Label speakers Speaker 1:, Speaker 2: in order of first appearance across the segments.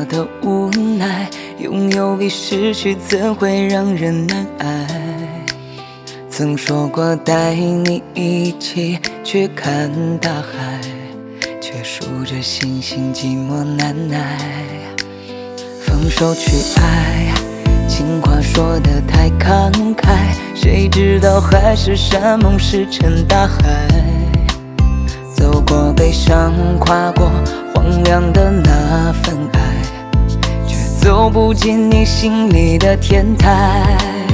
Speaker 1: 的无奈，拥有比失去怎会让人难挨？曾说过带你一起去看大海，却数着星星寂寞难耐。放手去爱，情话说得太慷慨，谁知道海誓山盟石沉大海。走过悲伤，跨过荒凉的那份爱，却走不进你心里的天台。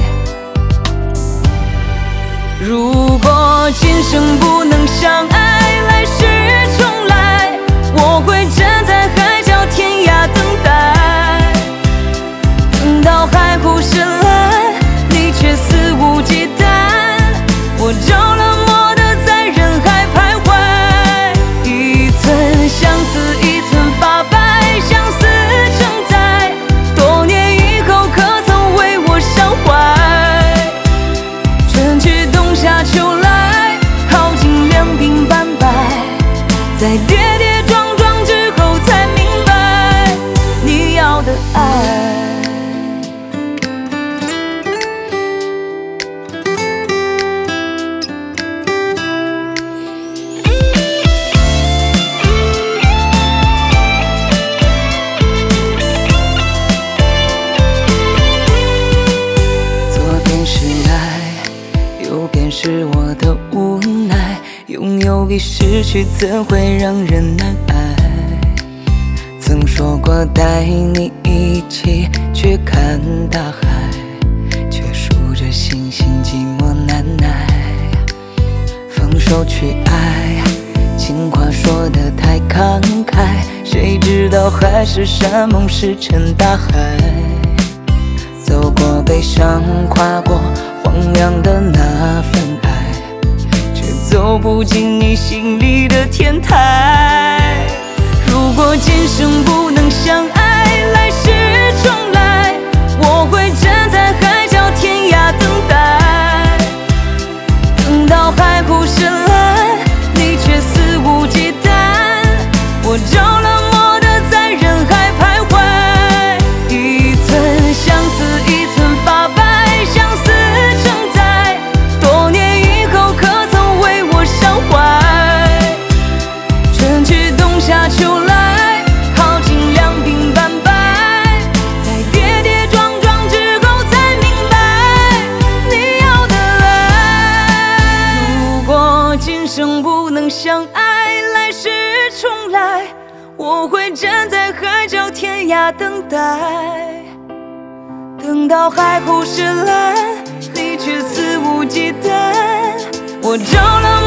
Speaker 1: 如果今生不能相爱，来世重来，我会站在海角天涯等待，等到海枯石烂，你却肆无忌惮。我着了魔的在人海徘徊，一寸相思一寸发白，相思成灾，多年以后可曾为我伤怀？春去冬夏秋来，耗尽两鬓斑白，在跌跌撞撞之后才明白你要的爱。右边是我的无奈，拥有比失去怎会让人难挨？曾说过带你一起去看大海，却数着星星寂寞难耐。放手去爱，情话说得太慷慨，谁知道海誓山盟石沉大海。走过悲伤，跨过荒凉的那份爱，却走不进你心里的天台。如果今生不能相爱，来世重来，我会站在海角天涯等待，等到海枯石烂，你却肆无忌惮。我着了魔的在人海徘徊，一寸相思一寸发白，相思成灾，多年以后可曾为我伤怀？春去冬夏秋来，耗尽两鬓斑白，在跌跌撞撞之后才明白你要的爱。如果今生不能相爱，来世重来，我会站在海角天涯等待，等到海枯石烂，你却肆无忌惮。我着了